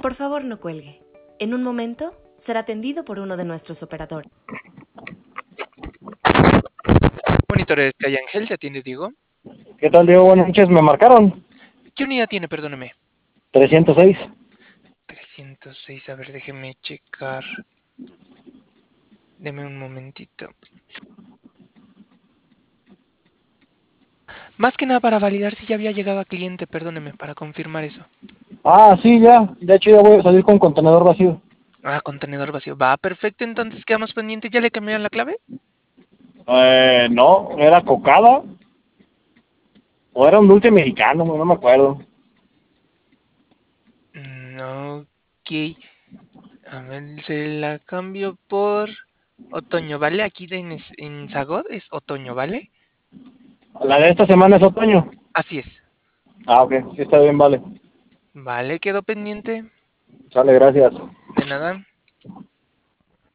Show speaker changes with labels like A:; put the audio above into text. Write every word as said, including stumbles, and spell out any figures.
A: Por favor, no cuelgue. En un momento será atendido por uno de nuestros operadores.
B: Monitores Calle Ángel, ¿te atiende Diego?
C: ¿Qué tal, Diego? Buenas noches, me marcaron.
B: ¿Qué unidad tiene? Perdóneme.
C: trescientos seis.
B: trescientos seis, a ver, déjeme checar. Deme un momentito. Más que nada para validar si ya había llegado a cliente, perdóneme, para confirmar eso.
C: Ah, sí, ya. De hecho, ya voy a salir con contenedor vacío.
B: Ah, contenedor vacío. Va, perfecto, entonces quedamos pendientes. ¿Ya le cambiaron la clave?
C: Eh, no, era cocada. O era un dulce mexicano, no me acuerdo.
B: Mm, ok. A ver, se la cambio por otoño, ¿vale? Aquí en, es- en Zagot es otoño, ¿vale?
C: La de esta semana es otoño.
B: Así es.
C: Ah, ok, sí está bien, vale.
B: Vale, quedó pendiente.
C: Sale, gracias.
B: De nada.